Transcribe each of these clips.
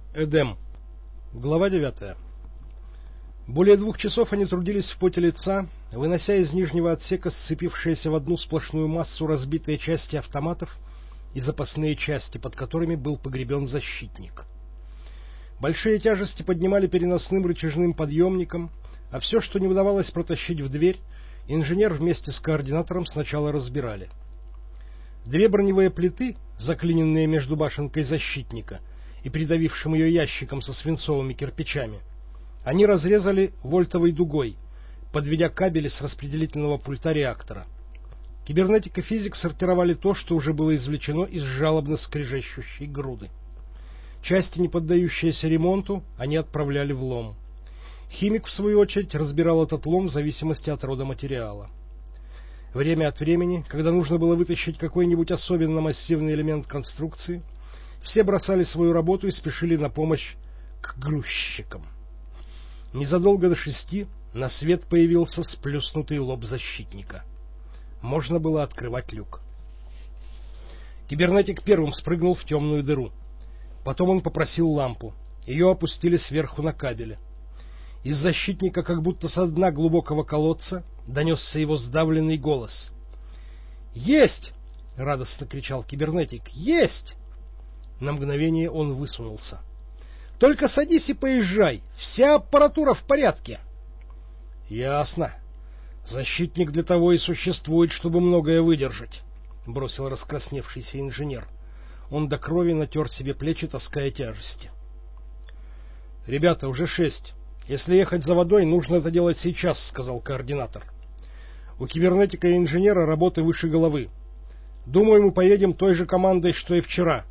Эдем. Глава 9. Более 2 часов они трудились в поте лица, вынося из нижнего отсека сцепившиеся в одну сплошную массу разбитые части автоматов и запасные части, под которыми был погребен защитник. Большие тяжести поднимали переносным рычажным подъемником, а все, что не удавалось протащить в дверь, инженер вместе с координатором сначала разбирали. 2 броневые плиты, заклиненные между башенкой защитника и придавившим ее ящиком со свинцовыми кирпичами, они разрезали вольтовой дугой, подведя кабели с распределительного пульта реактора. Кибернетик и физик сортировали то, что уже было извлечено из жалобно скрежещущей груды. Части, не поддающиеся ремонту, они отправляли в лом. Химик, в свою очередь, разбирал этот лом в зависимости от рода материала. Время от времени, когда нужно было вытащить какой-нибудь особенно массивный элемент конструкции, все бросали свою работу и спешили на помощь к грузчикам. Незадолго до 6 на свет появился сплюснутый лоб защитника. Можно было открывать люк. Кибернетик первым спрыгнул в темную дыру. Потом он попросил лампу. Ее опустили сверху на кабели. Из защитника, как будто со дна глубокого колодца, донесся его сдавленный голос. «Есть!» — радостно кричал кибернетик. «Есть!» На мгновение он высунулся. «Только садись и поезжай! Вся аппаратура в порядке!» «Ясно. Защитник для того и существует, чтобы многое выдержать», — бросил раскрасневшийся инженер. Он до крови натер себе плечи, таская тяжести. «Ребята, уже 6. Если ехать за водой, нужно это делать сейчас», — сказал координатор. «У кибернетика и инженера работы выше головы. Думаю, мы поедем той же командой, что и вчера».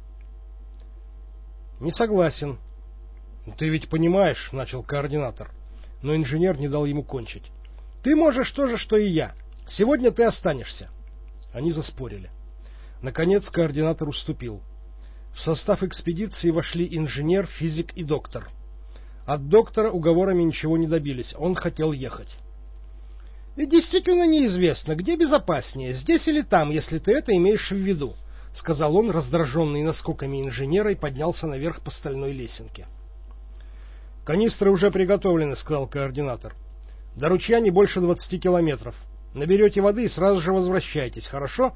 «Не согласен». «Ты ведь понимаешь», — начал координатор, но инженер не дал ему кончить. «Ты можешь то же, что и я. Сегодня ты останешься». Они заспорили. Наконец координатор уступил. В состав экспедиции вошли инженер, физик и доктор. От доктора уговорами ничего не добились, он хотел ехать. «Ведь действительно неизвестно, где безопаснее, здесь или там, если ты это имеешь в виду», — сказал он, раздраженный наскоками инженера, и поднялся наверх по стальной лесенке. «Канистры уже приготовлены», — сказал координатор. «До ручья не больше 20 километров. Наберете воды и сразу же возвращайтесь, хорошо?»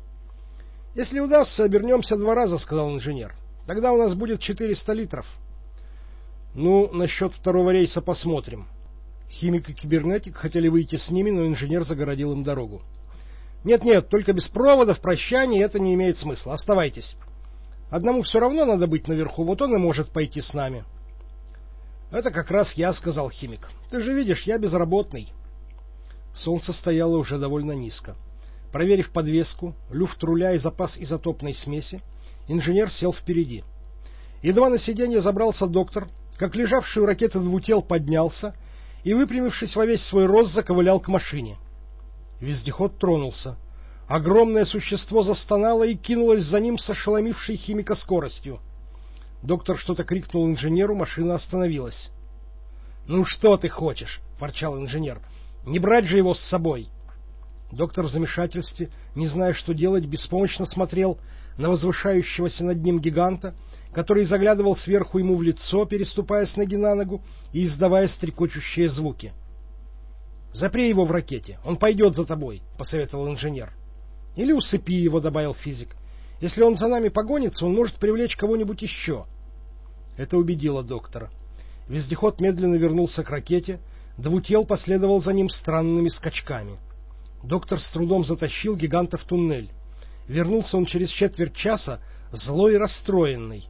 «Если удастся, обернемся 2 раза», — сказал инженер. «Тогда у нас будет 400 литров». «Ну, насчет 2-го рейса посмотрим». Химик и кибернетик хотели выйти с ними, но инженер загородил им дорогу. «Нет, только без проводов, прощаний, это не имеет смысла. Оставайтесь. Одному все равно надо быть наверху, вот он и может пойти с нами». «Это как раз я», — сказал химик. «Ты же видишь, я безработный». Солнце стояло уже довольно низко. Проверив подвеску, люфт руля и запас изотопной смеси, инженер сел впереди. Едва на сиденье забрался доктор, как лежавший у ракеты двутел поднялся и, выпрямившись во весь свой рост, заковылял к машине. Вездеход тронулся. Огромное существо застонало и кинулось за ним с ошеломившей химика скоростью. Доктор что-то крикнул инженеру, машина остановилась. «Ну что ты хочешь?» — ворчал инженер. «Не брать же его с собой!» Доктор в замешательстве, не зная, что делать, беспомощно смотрел на возвышающегося над ним гиганта, который заглядывал сверху ему в лицо, переступая с ноги на ногу и издавая стрекочущие звуки. «Запри его в ракете, он пойдет за тобой», — посоветовал инженер. «Или усыпи его», — добавил физик. «Если он за нами погонится, он может привлечь кого-нибудь еще». Это убедило доктора. Вездеход медленно вернулся к ракете, двутел последовал за ним странными скачками. Доктор с трудом затащил гиганта в туннель. Вернулся он через четверть часа, злой и расстроенный.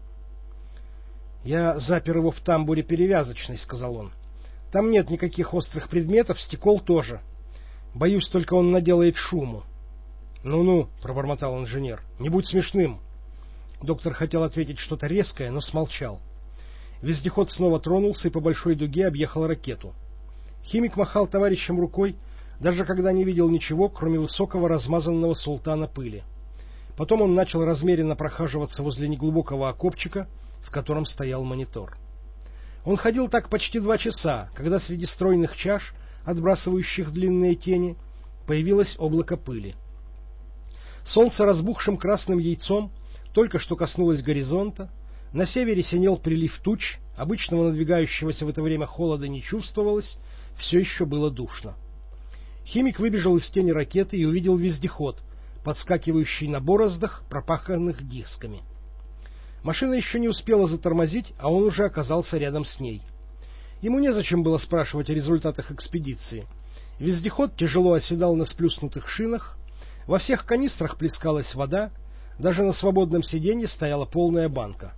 «Я запер его в тамбуре перевязочной», — сказал он. «Там нет никаких острых предметов, стекол тоже. Боюсь, только он наделает шуму». «Ну-ну», — пробормотал инженер, — «не будь смешным». Доктор хотел ответить что-то резкое, но смолчал. Вездеход снова тронулся и по большой дуге объехал ракету. Химик махал товарищам рукой, даже когда не видел ничего, кроме высокого размазанного султана пыли. Потом он начал размеренно прохаживаться возле неглубокого окопчика, в котором стоял монитор. Он ходил так почти 2 часа, когда среди стройных чаш, отбрасывающих длинные тени, появилось облако пыли. Солнце разбухшим красным яйцом только что коснулось горизонта, На севере синел прилив туч, обычного надвигающегося в это время холода не чувствовалось, все еще было душно. Химик выбежал из тени ракеты и увидел вездеход, подскакивающий на бороздах, пропаханных дисками. Машина еще не успела затормозить, а он уже оказался рядом с ней. Ему незачем было спрашивать о результатах экспедиции. Вездеход тяжело оседал на сплюснутых шинах, во всех канистрах плескалась вода, даже на свободном сиденье стояла полная банка.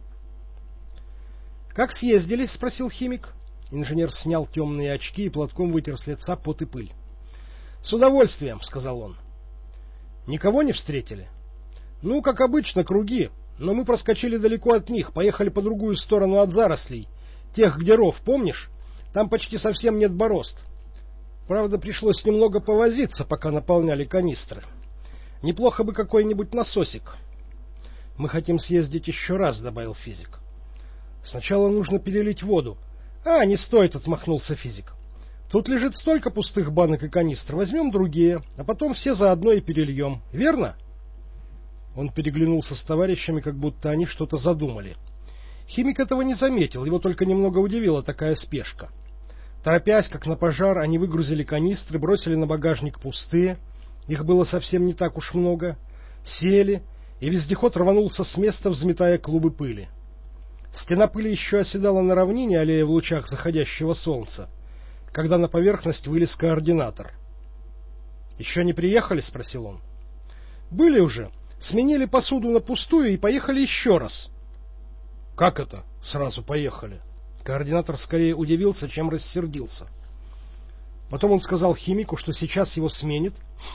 — Как съездили? — спросил химик. Инженер снял темные очки и платком вытер с лица пот и пыль. — С удовольствием, — сказал он. — Никого не встретили? — Ну, как обычно, круги, но мы проскочили далеко от них, поехали по другую сторону от зарослей, тех, где ров, помнишь? Там почти совсем нет борозд. Правда, пришлось немного повозиться, пока наполняли канистры. Неплохо бы какой-нибудь насосик. — Мы хотим съездить еще раз, — добавил физик. — Сначала нужно перелить воду. — А, не стоит, — отмахнулся физик. — Тут лежит столько пустых банок и канистр. Возьмем другие, а потом все заодно и перельем. Верно? Он переглянулся с товарищами, как будто они что-то задумали. Химик этого не заметил, его только немного удивила такая спешка. Торопясь, как на пожар, они выгрузили канистры, бросили на багажник пустые, их было совсем не так уж много, сели, и вездеход рванулся с места, взметая клубы пыли. Стена пыли еще оседала на равнине, аллея в лучах заходящего солнца, когда на поверхность вылез координатор. — Еще не приехали? — спросил он. — Были уже. Сменили посуду на пустую и поехали еще раз. — Как это? Сразу поехали? Координатор скорее удивился, чем рассердился. Потом он сказал химику, что сейчас его сменит,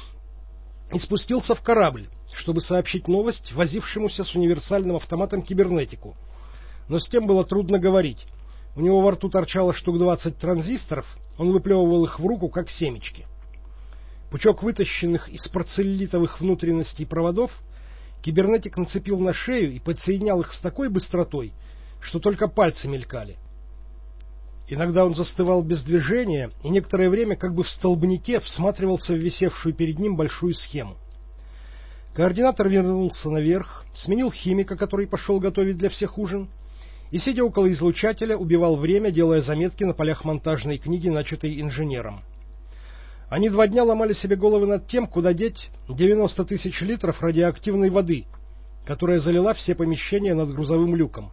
и спустился в корабль, чтобы сообщить новость возившемуся с универсальным автоматом кибернетику. Но с тем было трудно говорить. У него во рту торчало штук 20 транзисторов, он выплевывал их в руку, как семечки. Пучок вытащенных из порцеллитовых внутренностей проводов кибернетик нацепил на шею и подсоединял их с такой быстротой, что только пальцы мелькали. Иногда он застывал без движения и некоторое время как бы в столбнике всматривался в висевшую перед ним большую схему. Координатор вернулся наверх, сменил химика, который пошел готовить для всех ужин, и, сидя около излучателя, убивал время, делая заметки на полях монтажной книги, начатой инженером. Они 2 дня ломали себе головы над тем, куда деть 90 тысяч литров радиоактивной воды, которая залила все помещения над грузовым люком.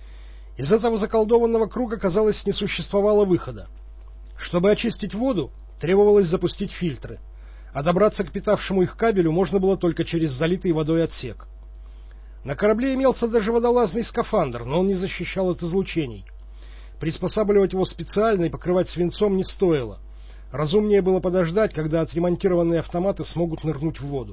Из этого заколдованного круга, казалось, не существовало выхода. Чтобы очистить воду, требовалось запустить фильтры, а добраться к питавшему их кабелю можно было только через залитый водой отсек. На корабле имелся даже водолазный скафандр, но он не защищал от излучений. Приспосабливать его специально и покрывать свинцом не стоило. Разумнее было подождать, когда отремонтированные автоматы смогут нырнуть в воду.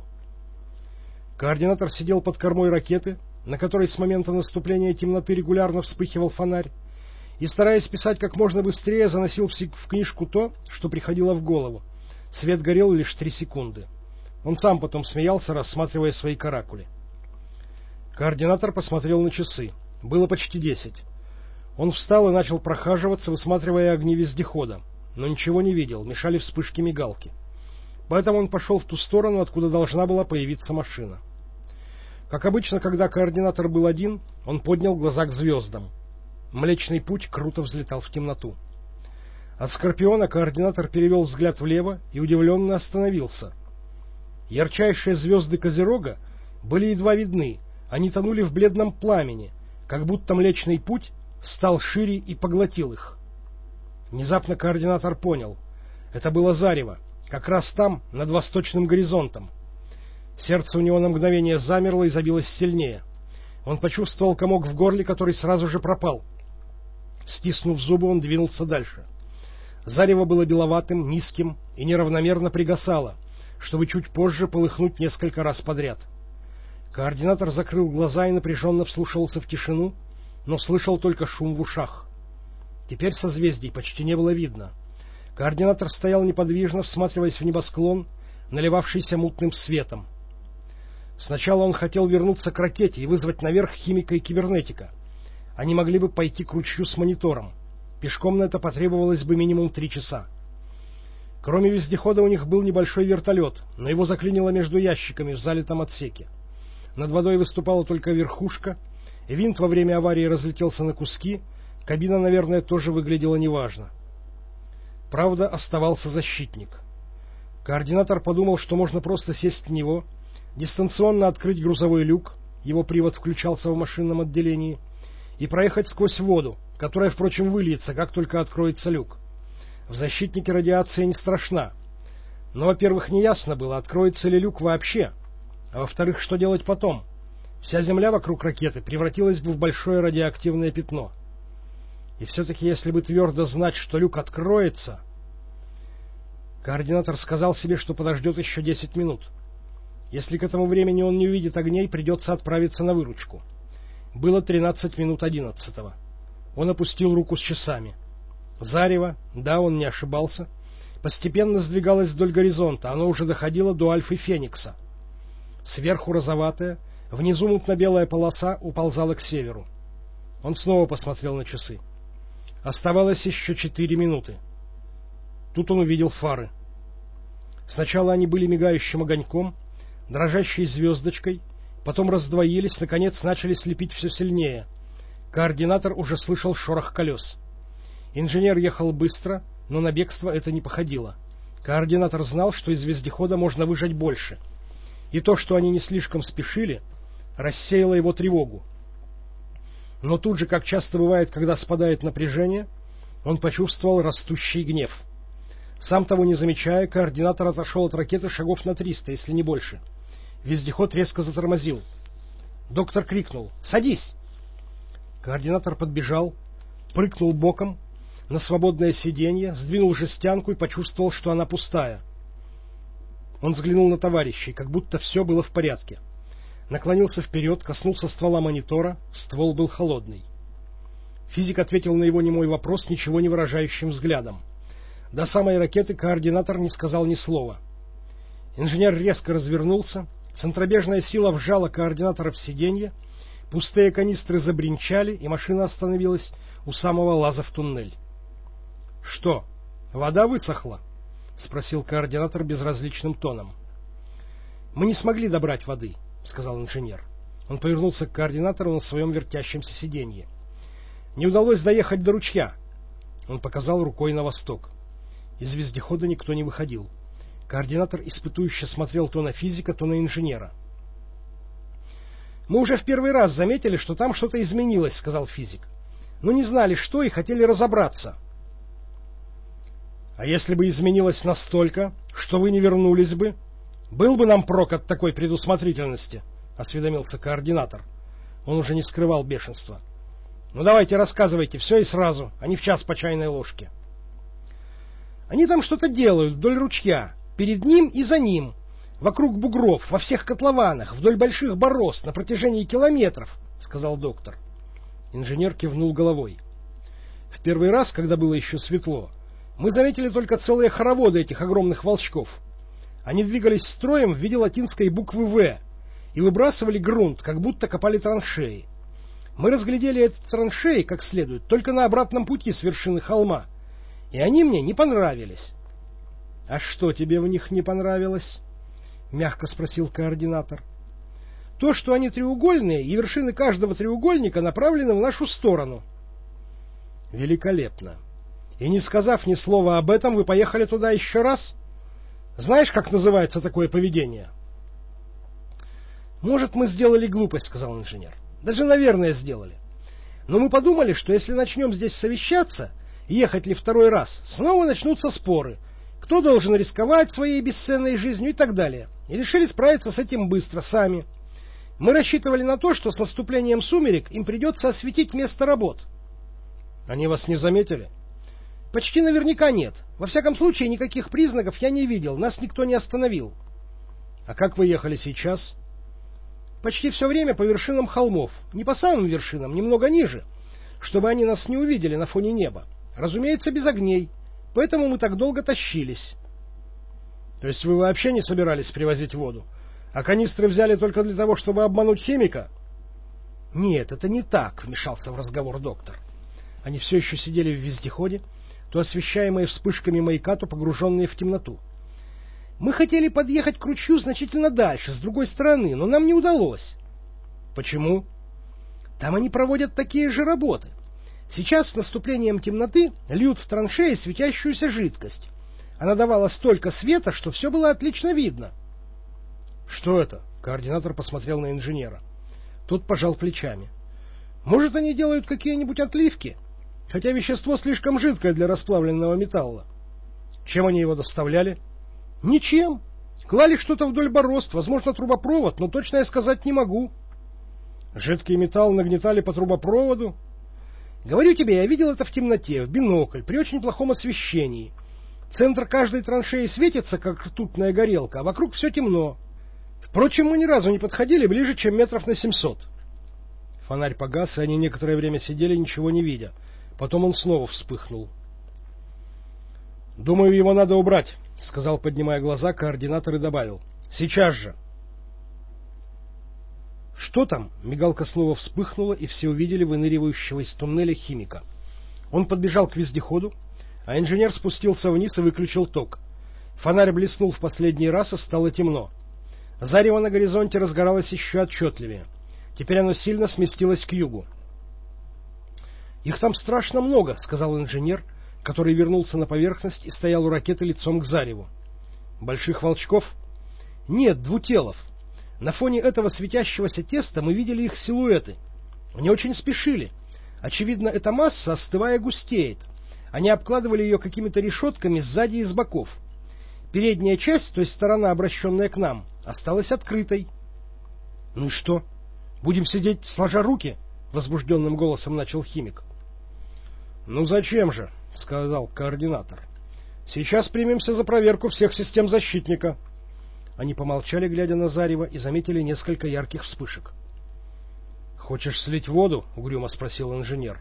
Координатор сидел под кормой ракеты, на которой с момента наступления темноты регулярно вспыхивал фонарь, и, стараясь писать как можно быстрее, заносил в книжку то, что приходило в голову. Свет горел лишь 3 секунды. Он сам потом смеялся, рассматривая свои каракули. Координатор посмотрел на часы. Было почти 10. Он встал и начал прохаживаться, высматривая огни вездехода, но ничего не видел, мешали вспышки мигалки. Поэтому он пошел в ту сторону, откуда должна была появиться машина. Как обычно, когда координатор был один, он поднял глаза к звездам. Млечный путь круто взлетал в темноту. От Скорпиона координатор перевел взгляд влево и удивленно остановился. Ярчайшие звезды Козерога были едва видны, они тонули в бледном пламени, как будто Млечный путь стал шире и поглотил их. Внезапно координатор понял. Это было зарево, как раз там, над восточным горизонтом. Сердце у него на мгновение замерло и забилось сильнее. Он почувствовал комок в горле, который сразу же пропал. Стиснув зубы, он двинулся дальше. Зарево было беловатым, низким и неравномерно пригасало, чтобы чуть позже полыхнуть несколько раз подряд. Координатор закрыл глаза и напряженно вслушивался в тишину, но слышал только шум в ушах. Теперь созвездий почти не было видно. Координатор стоял неподвижно, всматриваясь в небосклон, наливавшийся мутным светом. Сначала он хотел вернуться к ракете и вызвать наверх химика и кибернетика. Они могли бы пойти к ручью с монитором. Пешком на это потребовалось бы минимум 3 часа. Кроме вездехода у них был небольшой вертолет, но его заклинило между ящиками в залитом отсеке. Над водой выступала только верхушка, Винт во время аварии разлетелся на куски, кабина, наверное, тоже выглядела неважно. Правда, оставался защитник. Координатор подумал, что можно просто сесть в него, дистанционно открыть грузовой люк, его привод включался в машинном отделении, и проехать сквозь воду, которая, впрочем, выльется, как только откроется люк. В защитнике радиация не страшна. Но, во-первых, неясно было, откроется ли люк вообще, а во-вторых, что делать потом? Вся земля вокруг ракеты превратилась бы в большое радиоактивное пятно. И все-таки, если бы твердо знать, что люк откроется... Координатор сказал себе, что подождет еще 10 минут. Если к этому времени он не увидит огней, придется отправиться на выручку. Было 13 минут 11-го. Он опустил руку с часами. Зарево, да, он не ошибался, постепенно сдвигалось вдоль горизонта, оно уже доходило до Альфы Феникса. Сверху розоватая, внизу мутно-белая полоса уползала к северу. Он снова посмотрел на часы. Оставалось еще 4 минуты. Тут он увидел фары. Сначала они были мигающим огоньком, дрожащей звездочкой, потом раздвоились, наконец начали слепить все сильнее. Координатор уже слышал шорох колес. Инженер ехал быстро, но на бегство это не походило. Координатор знал, что из вездехода можно выжать больше. И то, что они не слишком спешили, рассеяло его тревогу. Но тут же, как часто бывает, когда спадает напряжение, он почувствовал растущий гнев. Сам того не замечая, координатор отошел от ракеты шагов на 300, если не больше. Вездеход резко затормозил. Доктор крикнул: «Садись!» Координатор подбежал, прыгнул боком на свободное сиденье, сдвинул жестянку и почувствовал, что она пустая. Он взглянул на товарищей, как будто все было в порядке. Наклонился вперед, коснулся ствола монитора, ствол был холодный. Физик ответил на его немой вопрос ничего не выражающим взглядом. До самой ракеты координатор не сказал ни слова. Инженер резко развернулся, центробежная сила вжала координатора в сиденье, пустые канистры забринчали, и машина остановилась у самого лаза в туннель. — Что, вода высохла? — спросил координатор безразличным тоном. — Мы не смогли добрать воды, — сказал инженер. Он повернулся к координатору на своем вертящемся сиденье. — Не удалось доехать до ручья. Он показал рукой на восток. Из вездехода никто не выходил. Координатор испытующе смотрел то на физика, то на инженера. — Мы уже в первый раз заметили, что там что-то изменилось, — сказал физик. — Но не знали, что, и хотели разобраться. — А если бы изменилось настолько, что вы не вернулись бы? Был бы нам прок от такой предусмотрительности, — осведомился координатор. Он уже не скрывал бешенства. — Ну давайте рассказывайте все и сразу, а не в час по чайной ложке. — Они там что-то делают вдоль ручья, перед ним и за ним, вокруг бугров, во всех котлованах, вдоль больших борозд, на протяжении километров, — сказал доктор. Инженер кивнул головой. В первый раз, когда было еще светло, мы заметили только целые хороводы этих огромных волчков. Они двигались строем в виде латинской буквы «В» и выбрасывали грунт, как будто копали траншеи. Мы разглядели эти траншеи как следует только на обратном пути с вершины холма, и они мне не понравились. — А что тебе в них не понравилось? — мягко спросил координатор. — То, что они треугольные, и вершины каждого треугольника направлены в нашу сторону. — Великолепно. И не сказав ни слова об этом, вы поехали туда еще раз? Знаешь, как называется такое поведение? — Может, мы сделали глупость, — сказал инженер. — Даже, наверное, сделали. Но мы подумали, что если начнем здесь совещаться, ехать ли второй раз, снова начнутся споры. Кто должен рисковать своей бесценной жизнью и так далее. И решили справиться с этим быстро, сами. Мы рассчитывали на то, что с наступлением сумерек им придется осветить место работ. — Они вас не заметили? — Почти наверняка нет. Во всяком случае, никаких признаков я не видел, нас никто не остановил. — А как вы ехали сейчас? — Почти все время по вершинам холмов, не по самым вершинам, немного ниже, чтобы они нас не увидели на фоне неба. Разумеется, без огней, поэтому мы так долго тащились. — То есть вы вообще не собирались привозить воду, а канистры взяли только для того, чтобы обмануть химика? — Нет, это не так, — вмешался в разговор доктор. Они все еще сидели в вездеходе, то освещаемые вспышками маяка, то погруженные в темноту. Мы хотели подъехать к ручью значительно дальше, с другой стороны, но нам не удалось. — Почему? — Там они проводят такие же работы. Сейчас с наступлением темноты льют в траншеи светящуюся жидкость. Она давала столько света, что все было отлично видно. — Что это? — координатор посмотрел на инженера. Тот пожал плечами. — Может, они делают какие-нибудь отливки? Хотя вещество слишком жидкое для расплавленного металла. — Чем они его доставляли? — Ничем. Клали что-то вдоль борозд, возможно, трубопровод, но точно я сказать не могу. — Жидкий металл нагнетали по трубопроводу? — Говорю тебе, я видел это в темноте, в бинокль, при очень плохом освещении. Центр каждой траншеи светится, как ртутная горелка, а вокруг все темно. Впрочем, мы ни разу не подходили ближе, чем метров на 700. Фонарь погас, и они некоторое время сидели, ничего не видя. Потом он снова вспыхнул. — Думаю, его надо убрать, — сказал, поднимая глаза, координатор и добавил. — Сейчас же. — Что там? — мигалка снова вспыхнула, и все увидели выныривающего из туннеля химика. Он подбежал к вездеходу, а инженер спустился вниз и выключил ток. Фонарь блеснул в последний раз, и стало темно. Зарево на горизонте разгоралось еще отчетливее. Теперь оно сильно сместилось к югу. — Их там страшно много, — сказал инженер, который вернулся на поверхность и стоял у ракеты лицом к зареву. — Больших волчков? — Нет, двутелов. На фоне этого светящегося теста мы видели их силуэты. Они очень спешили. Очевидно, эта масса, остывая, густеет. Они обкладывали ее какими-то решетками сзади и с боков. Передняя часть, то есть сторона, обращенная к нам, осталась открытой. — Ну и что? Будем сидеть сложа руки? — возбужденным голосом начал химик. — Ну зачем же? — сказал координатор. — Сейчас примемся за проверку всех систем защитника. Они помолчали, глядя на зарево, и заметили несколько ярких вспышек. — Хочешь слить воду? — угрюмо спросил инженер.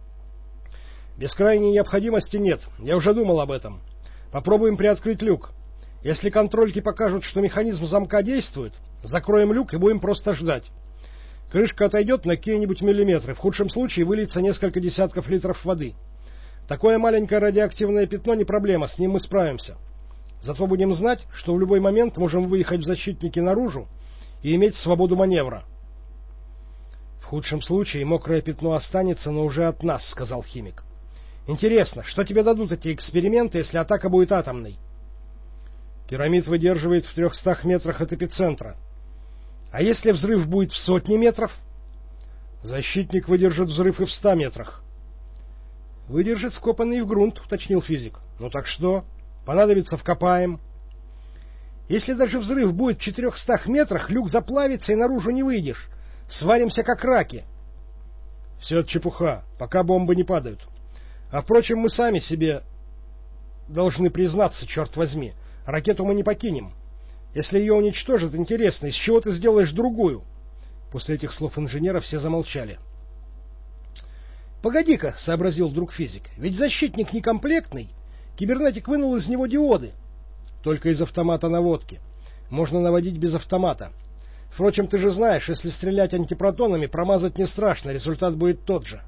— Без крайней необходимости нет. Я уже думал об этом. Попробуем приоткрыть люк. Если контрольки покажут, что механизм замка действует, закроем люк и будем просто ждать. Крышка отойдет на какие-нибудь миллиметры. В худшем случае выльется несколько десятков литров воды. Такое маленькое радиоактивное пятно не проблема, с ним мы справимся. Зато будем знать, что в любой момент можем выехать в защитники наружу и иметь свободу маневра. — В худшем случае мокрое пятно останется, но уже от нас, — сказал химик. — Интересно, что тебе дадут эти эксперименты, если атака будет атомной? Пирамид выдерживает в 300 метрах от эпицентра. А если взрыв будет в 100 метров? Защитник выдержит взрыв и в 100 метрах. Выдержит вкопанный в грунт, уточнил физик. Ну так что? Понадобится, вкопаем. Если даже взрыв будет в 400 метрах, люк заплавится и наружу не выйдешь. Сваримся как раки. Все это чепуха, пока бомбы не падают. А впрочем, мы сами себе должны признаться, черт возьми. Ракету мы не покинем. Если ее уничтожат, интересно, из чего ты сделаешь другую? После этих слов инженера все замолчали. — Погоди-ка, — сообразил вдруг физик, — ведь защитник некомплектный. Кибернетик вынул из него диоды. Только из автомата наводки. Можно наводить без автомата. Впрочем, ты же знаешь, если стрелять антипротонами, промазать не страшно, результат будет тот же.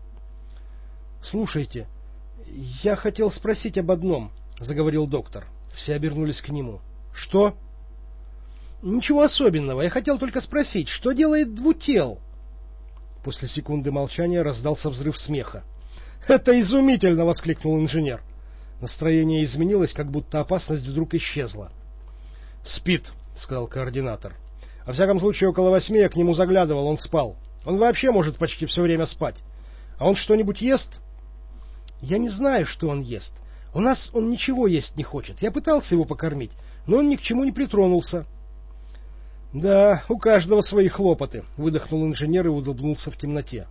— Слушайте, я хотел спросить об одном, — заговорил доктор. Все обернулись к нему. — Что? — Ничего особенного. Я хотел только спросить, что делает двутел? После секунды молчания раздался взрыв смеха. — Это изумительно! — воскликнул инженер. Настроение изменилось, как будто опасность вдруг исчезла. — Спит, — сказал координатор. — Во всяком случае, около 8 я к нему заглядывал, он спал. Он вообще может почти все время спать. А он что-нибудь ест? — Я не знаю, что он ест. У нас он ничего есть не хочет. Я пытался его покормить, но он ни к чему не притронулся. — Да, у каждого свои хлопоты, — выдохнул инженер и улыбнулся в темноте.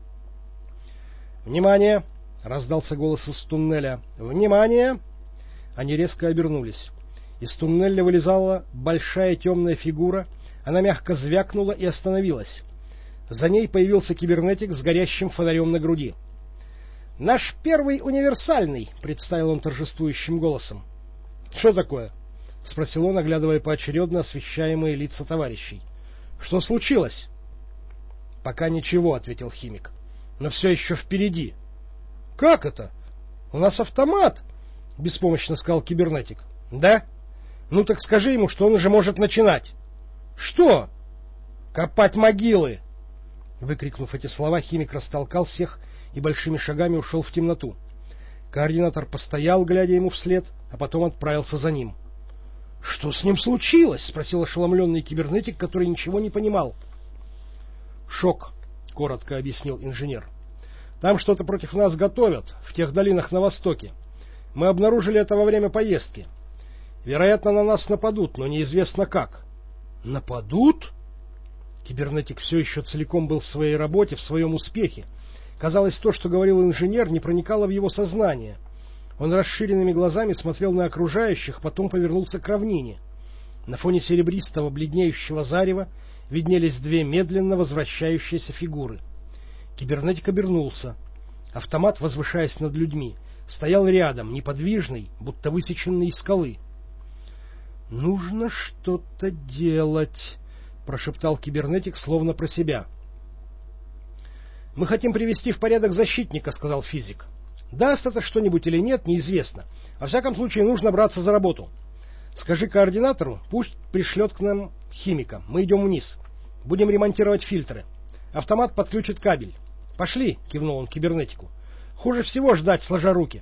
— Внимание! — раздался голос из туннеля. — Внимание! Они резко обернулись. Из туннеля вылезала большая темная фигура. Она мягко звякнула и остановилась. За ней появился кибернетик с горящим фонарем на груди. — Наш первый универсальный, — представил он торжествующим голосом. — Что такое? — спросил он, оглядывая поочередно освещаемые лица товарищей. — Что случилось? — Пока ничего, — ответил химик. — Но все еще впереди. — Как это? У нас автомат, — беспомощно сказал кибернетик. — Да? Ну так скажи ему, что он уже может начинать. — Что? — Копать могилы. Выкрикнув эти слова, химик растолкал всех и большими шагами ушел в темноту. Координатор постоял, глядя ему вслед, а потом отправился за ним. — Что с ним случилось? — спросил ошеломленный кибернетик, который ничего не понимал. — Шок, — коротко объяснил инженер. — Там что-то против нас готовят, в тех долинах на востоке. Мы обнаружили это во время поездки. Вероятно, на нас нападут, но неизвестно как. — Нападут? Кибернетик все еще целиком был в своей работе, в своем успехе. Казалось, то, что говорил инженер, не проникало в его сознание. Он расширенными глазами смотрел на окружающих, потом повернулся к равнине. На фоне серебристого, бледнеющего зарева виднелись две медленно возвращающиеся фигуры. Кибернетик обернулся. Автомат, возвышаясь над людьми, стоял рядом, неподвижный, будто высеченный из скалы. — Нужно что-то делать, — прошептал кибернетик, словно про себя. — Мы хотим привести в порядок защитника, — сказал физик. — Даст это что-нибудь или нет, неизвестно. Во всяком случае, нужно браться за работу. Скажи координатору, пусть пришлет к нам химика. Мы идем вниз. Будем ремонтировать фильтры. Автомат подключит кабель. — Пошли, — кивнул он кибернетику. — Хуже всего ждать, сложа руки.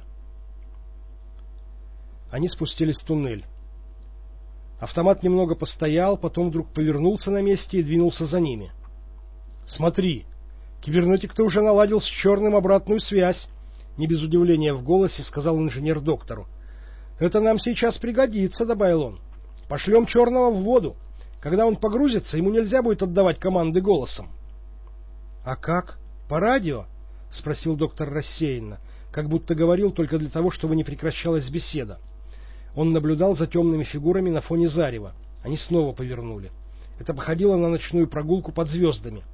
Они спустились в туннель. Автомат немного постоял, потом вдруг повернулся на месте и двинулся за ними. — Смотри, кибернетик-то уже наладил с Черным обратную связь, — не без удивления в голосе сказал инженер доктору. — Это нам сейчас пригодится, — добавил он. — Пошлем Черного в воду. Когда он погрузится, ему нельзя будет отдавать команды голосом. — А как? По радио? — спросил доктор рассеянно, как будто говорил только для того, чтобы не прекращалась беседа. Он наблюдал за темными фигурами на фоне зарева. Они снова повернули. Это походило на ночную прогулку под звездами.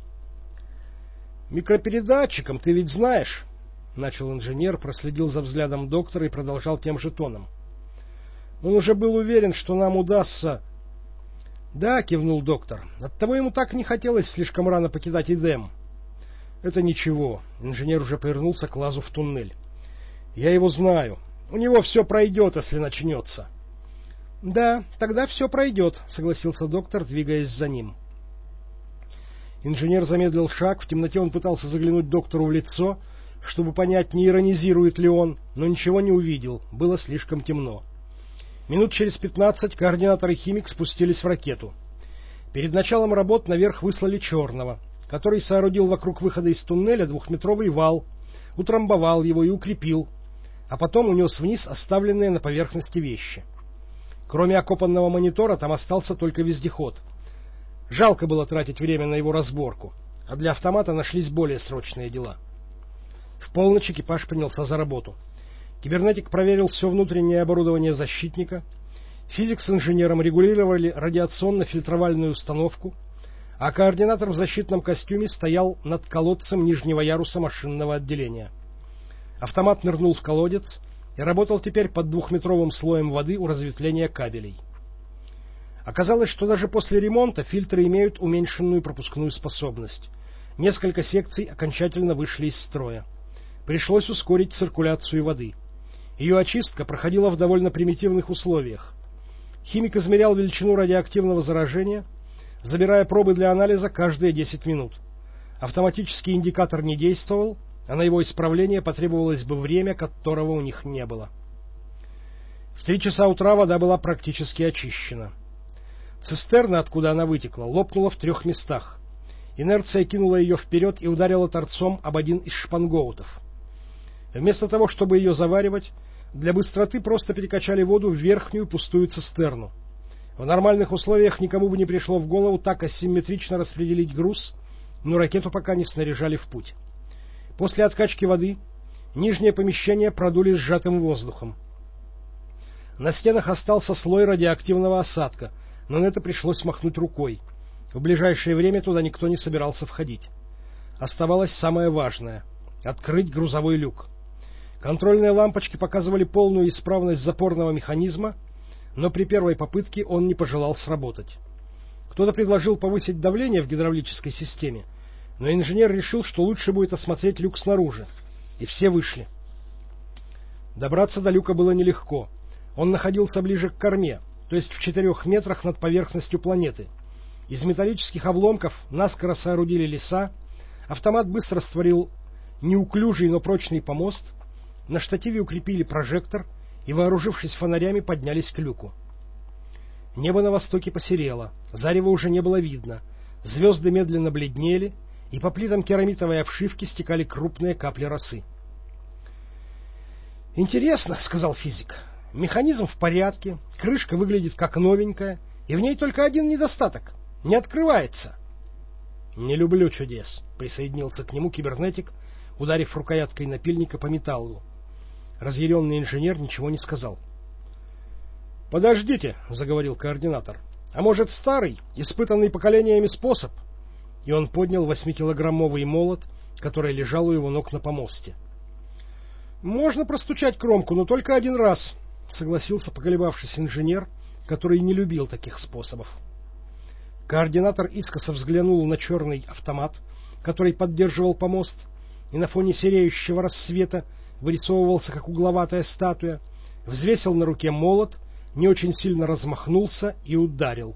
— Микропередатчиком, ты ведь знаешь, — начал инженер, проследил за взглядом доктора и продолжал тем же тоном. Он уже был уверен, что нам удастся... — Да, — кивнул доктор, — оттого ему так не хотелось слишком рано покидать Эдем. — Это ничего, — инженер уже повернулся к лазу в туннель. — Я его знаю. У него все пройдет, если начнется. — Да, тогда все пройдет, — согласился доктор, двигаясь за ним. Инженер замедлил шаг, в темноте он пытался заглянуть доктору в лицо, чтобы понять, не иронизирует ли он, но ничего не увидел, было слишком темно. Минут через 15 координатор и химик спустились в ракету. Перед началом работ наверх выслали Черного, который соорудил вокруг выхода из туннеля 2-метровый вал, утрамбовал его и укрепил, а потом унес вниз оставленные на поверхности вещи. Кроме окопанного монитора там остался только вездеход. Жалко было тратить время на его разборку, а для автомата нашлись более срочные дела. В полночь экипаж принялся за работу. Кибернетик проверил все внутреннее оборудование защитника, физик с инженером регулировали радиационно-фильтровальную установку, а координатор в защитном костюме стоял над колодцем нижнего яруса машинного отделения. Автомат нырнул в колодец и работал теперь под 2-метровым слоем воды у разветвления кабелей. Оказалось, что даже после ремонта фильтры имеют уменьшенную пропускную способность. Несколько секций окончательно вышли из строя. Пришлось ускорить циркуляцию воды. Ее очистка проходила в довольно примитивных условиях. Химик измерял величину радиоактивного заражения, забирая пробы для анализа каждые 10 минут. Автоматический индикатор не действовал, а на его исправление потребовалось бы время, которого у них не было. В 3 часа утра вода была практически очищена. Цистерна, откуда она вытекла, лопнула в 3 местах. Инерция кинула ее вперед и ударила торцом об один из шпангоутов. Вместо того, чтобы ее заваривать, для быстроты просто перекачали воду в верхнюю пустую цистерну. В нормальных условиях никому бы не пришло в голову так асимметрично распределить груз, но ракету пока не снаряжали в путь. После откачки воды нижнее помещение продули сжатым воздухом. На стенах остался слой радиоактивного осадка, но на это пришлось махнуть рукой. В ближайшее время туда никто не собирался входить. Оставалось самое важное — открыть грузовой люк. Контрольные лампочки показывали полную исправность запорного механизма, но при первой попытке он не пожелал сработать. Кто-то предложил повысить давление в гидравлической системе, но инженер решил, что лучше будет осмотреть люк снаружи, и все вышли. Добраться до люка было нелегко. Он находился ближе к корме, то есть в 4 метрах над поверхностью планеты. Из металлических обломков наскоро соорудили леса, Автомат быстро створил неуклюжий, но прочный помост, на штативе укрепили прожектор и, вооружившись фонарями, поднялись к люку. Небо на востоке посерело, зарева уже не было видно, звезды медленно бледнели, и по плитам керамитовой обшивки стекали крупные капли росы. «Интересно», — сказал физик, — «механизм в порядке, крышка выглядит как новенькая, и в ней только один недостаток — не открывается». «Не люблю чудес», — присоединился к нему кибернетик, ударив рукояткой напильника по металлу. Разъяренный инженер ничего не сказал. «Подождите», — заговорил координатор, — «а может, старый, испытанный поколениями способ?» И он поднял 8-килограммовый молот, который лежал у его ног на помосте. «Можно простучать кромку, но только один раз», — согласился поколебавшийся инженер, который не любил таких способов. Координатор искоса взглянул на черный автомат, который поддерживал помост, и на фоне сереющего рассвета вырисовывался, как угловатая статуя, взвесил на руке молот, не очень сильно размахнулся и ударил.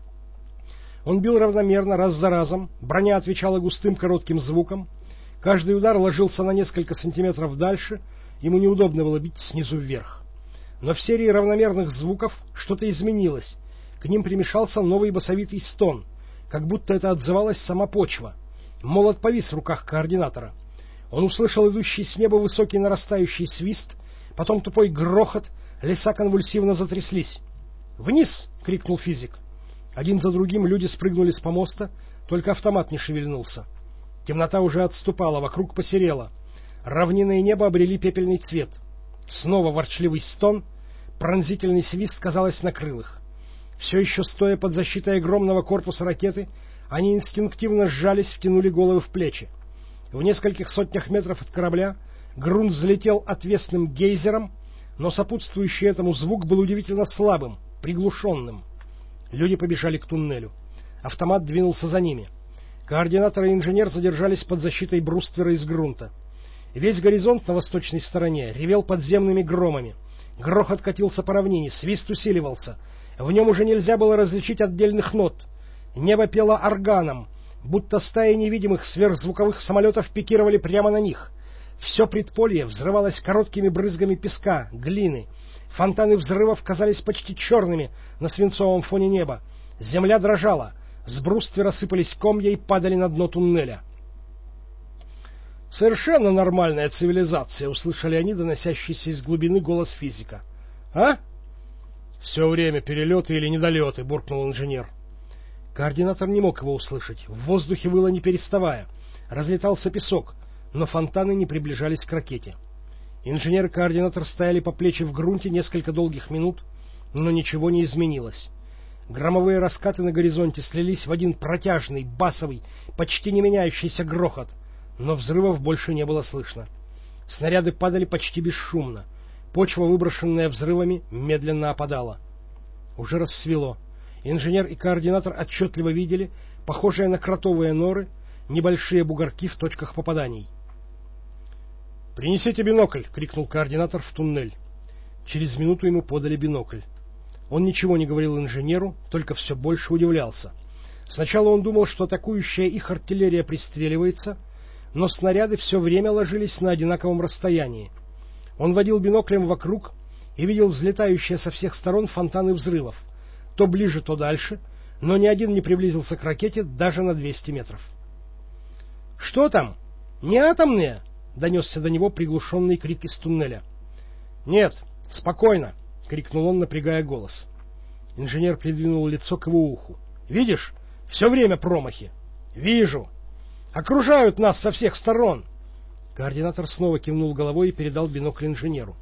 Он бил равномерно, раз за разом, броня отвечала густым коротким звуком, каждый удар ложился на несколько сантиметров дальше, ему неудобно было бить снизу вверх. Но в серии равномерных звуков что-то изменилось, к ним примешался новый басовитый стон, как будто это отзывалась сама почва. Молот повис в руках координатора. Он услышал идущий с неба высокий нарастающий свист, потом тупой грохот, леса конвульсивно затряслись. «Вниз!» — крикнул физик. Один за другим люди спрыгнули с помоста, только автомат не шевельнулся. Темнота уже отступала, вокруг посерело. Равнина и небо обрели пепельный цвет. Снова ворчливый стон, пронзительный свист, казалось, накрыл их. Все еще стоя под защитой огромного корпуса ракеты, они инстинктивно сжались, втянули головы в плечи. В нескольких сотнях метров от корабля грунт взлетел отвесным гейзером, но сопутствующий этому звук был удивительно слабым, приглушенным. Люди побежали к туннелю. Автомат двинулся за ними. Координатор и инженер задержались под защитой бруствера из грунта. Весь горизонт на восточной стороне ревел подземными громами. Грохот катился по равнине, свист усиливался. В нем уже нельзя было различить отдельных нот. Небо пело органом, будто стаи невидимых сверхзвуковых самолетов пикировали прямо на них. Все предполье взрывалось короткими брызгами песка, глины. Фонтаны взрывов казались почти черными на свинцовом фоне неба. Земля дрожала, с бруствера сыпались комья и падали на дно туннеля. «Совершенно нормальная цивилизация», — услышали они доносящийся из глубины голос физика. «А?» «Все время перелеты или недолеты», — буркнул инженер. Координатор не мог его услышать. В воздухе выло не переставая. Разлетался песок, но фонтаны не приближались к ракете. Инженер и координатор стояли по плечи в грунте несколько долгих минут, но ничего не изменилось. Громовые раскаты на горизонте слились в один протяжный, басовый, почти не меняющийся грохот, но взрывов больше не было слышно. Снаряды падали почти бесшумно. Почва, выброшенная взрывами, медленно опадала. Уже рассвело. Инженер и координатор отчетливо видели, похожие на кротовые норы, небольшие бугорки в точках попаданий. «Принесите бинокль!» — крикнул координатор в туннель. Через минуту ему подали бинокль. Он ничего не говорил инженеру, только все больше удивлялся. Сначала он думал, что атакующая их артиллерия пристреливается, но снаряды все время ложились на одинаковом расстоянии. Он водил биноклем вокруг и видел взлетающие со всех сторон фонтаны взрывов, то ближе, то дальше, но ни один не приблизился к ракете даже на 200 метров. «Что там? Не атомные?» — донесся до него приглушенный крик из туннеля. «Нет, спокойно!» — крикнул он, напрягая голос. Инженер придвинул лицо к его уху. «Видишь? Все время промахи!» «Вижу! Окружают нас со всех сторон!» Координатор снова кивнул головой и передал бинокль инженеру.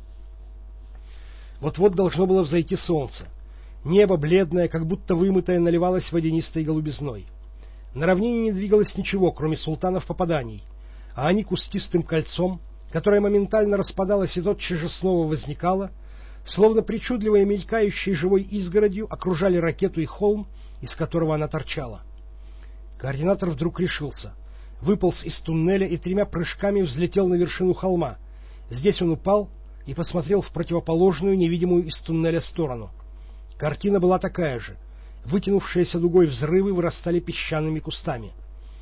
Вот-вот должно было взойти солнце. Небо, бледное, как будто вымытое, наливалось водянистой голубизной. На равнине не двигалось ничего, кроме султанов попаданий, а они кустистым кольцом, которое моментально распадалось и тотчас же снова возникало, словно причудливой мелькающей живой изгородью, окружали ракету и холм, из которого она торчала. Координатор вдруг решился. Выполз из туннеля и 3 прыжками взлетел на вершину холма. Здесь он упал и посмотрел в противоположную, невидимую из туннеля сторону. Картина была такая же. Вытянувшиеся дугой взрывы вырастали песчаными кустами.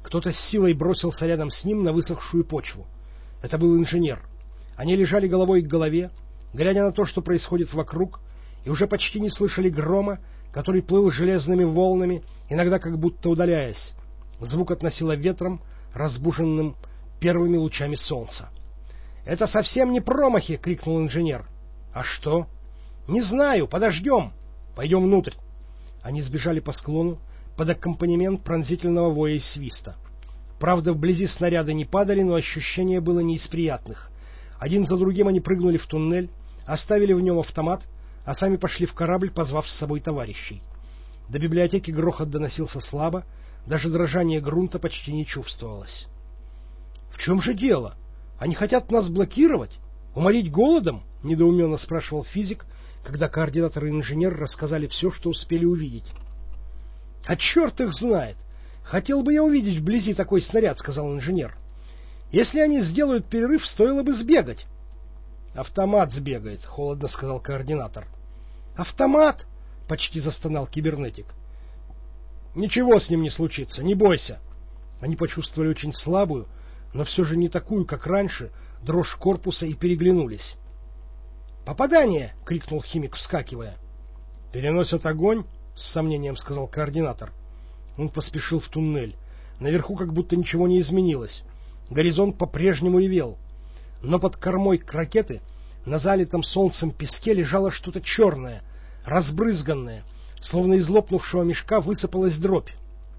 Кто-то с силой бросился рядом с ним на высохшую почву. Это был инженер. Они лежали головой к голове, глядя на то, что происходит вокруг, и уже почти не слышали грома, который плыл железными волнами, иногда как будто удаляясь. Звук относило ветром, разбуженным первыми лучами солнца. «Это совсем не промахи!» — крикнул инженер. «А что?» «Не знаю, подождем! Пойдем внутрь!» Они сбежали по склону под аккомпанемент пронзительного воя и свиста. Правда, вблизи снаряды не падали, но ощущение было не из приятных. Один за другим они прыгнули в туннель, оставили в нем автомат, а сами пошли в корабль, позвав с собой товарищей. До библиотеки грохот доносился слабо, даже дрожание грунта почти не чувствовалось. — В чем же дело? Они хотят нас блокировать? Уморить голодом? — недоуменно спрашивал физик, когда координатор и инженер рассказали все, что успели увидеть. — А черт их знает! Хотел бы я увидеть вблизи такой снаряд, — сказал инженер. — Если они сделают перерыв, стоило бы сбегать. — Автомат сбегает, — холодно сказал координатор. — Автомат? — почти застонал кибернетик. — Ничего с ним не случится, не бойся. Они почувствовали очень слабую, но все же не такую, как раньше, дрожь корпуса и переглянулись. «Попадание!» — крикнул химик, вскакивая. «Переносят огонь?» — с сомнением сказал координатор. Он поспешил в туннель. Наверху как будто ничего не изменилось. Горизонт по-прежнему ревел. Но под кормой ракеты на залитом солнцем песке лежало что-то черное, разбрызганное, словно из лопнувшего мешка высыпалась дробь.